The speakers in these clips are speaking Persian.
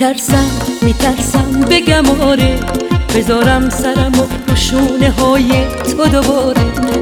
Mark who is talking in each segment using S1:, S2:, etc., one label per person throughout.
S1: میترسم بگم آره، بذارم سرمو رو شونه های تو دوباره.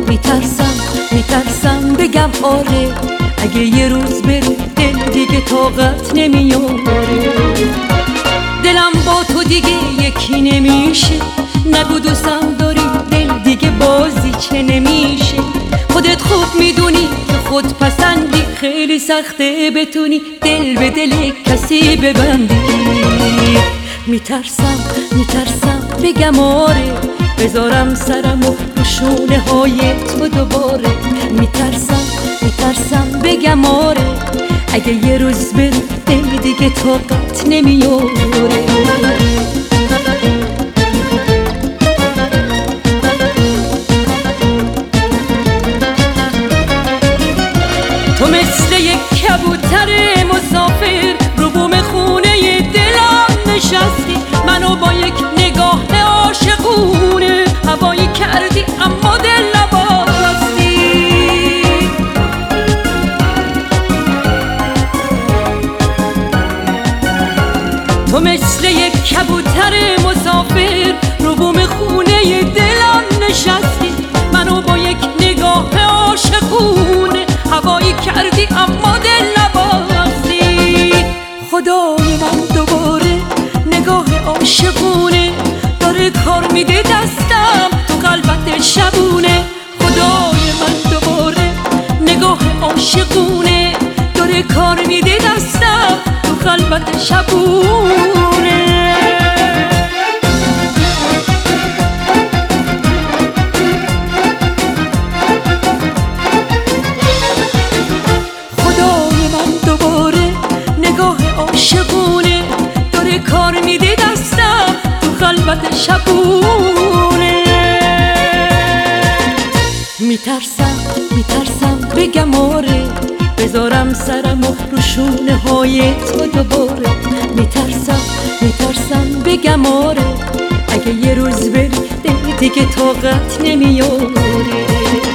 S1: میترسم بگم آره، اگه یه روز بری دل دیگه طاقت نمیاره. دلم با تو دیگه یکی نمیشه، نگو دوستم داری دل دیگه بازی چه نمیشه. خودت خوب میدونی که خود پسندی، خیلی سخته بتونی دل به دل کسی ببندی. میترسم بگم آره، بذارم سرمو رو شونه های تو دوباره. میترسم بگم آره، اگه یه روز بری دل دیگه طاقت نمیاره. تو مثل یک کبوتر مسافر رو بوم خونه دلم نشستی، منو با یک نگاه عاشقونه هوایی کردی اما دل نباستی. تو مثل یک کبوتر مسافر رو بوم خونه دلم نشستی، منو با یک نگاه عاشقونه هوایی کردی اما دل نباستی. خدای من دوباره نگاه عاشقونه داره کار میده دستم تو قلبت شبونه. خدای من دوباره نگاه عاشقونه داره کار میده دستم تو قلبت شبونه. کار میده دستم تو قلبت شبونه. میترسم بگم آره، بذارم سرمو رو شونه های تو دوباره. میترسم بگم آره، اگه یه روز بری دل دیگه طاقت نمیاره.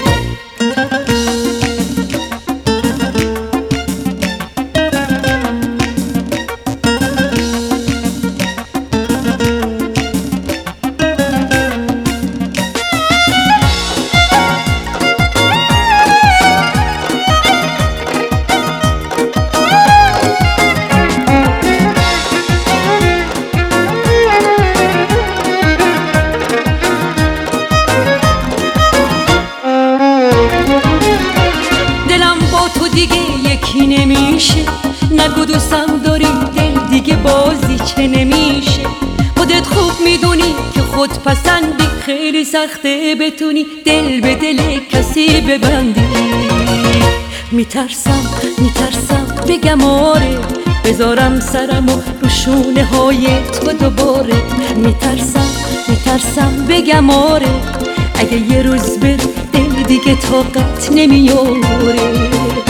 S1: یکی نمیشه، نگو دوستم داری دل دیگه بازی چه نمیشه. خودت خوب میدونی که خود پسندی، خیلی سخته بتونی دل به دل کسی ببندی. میترسم بگم آره، بذارم سرمو رو شونه های تو دوباره. میترسم بگم آره، اگه یه روز بری دل دیگه طاقت نمیاره.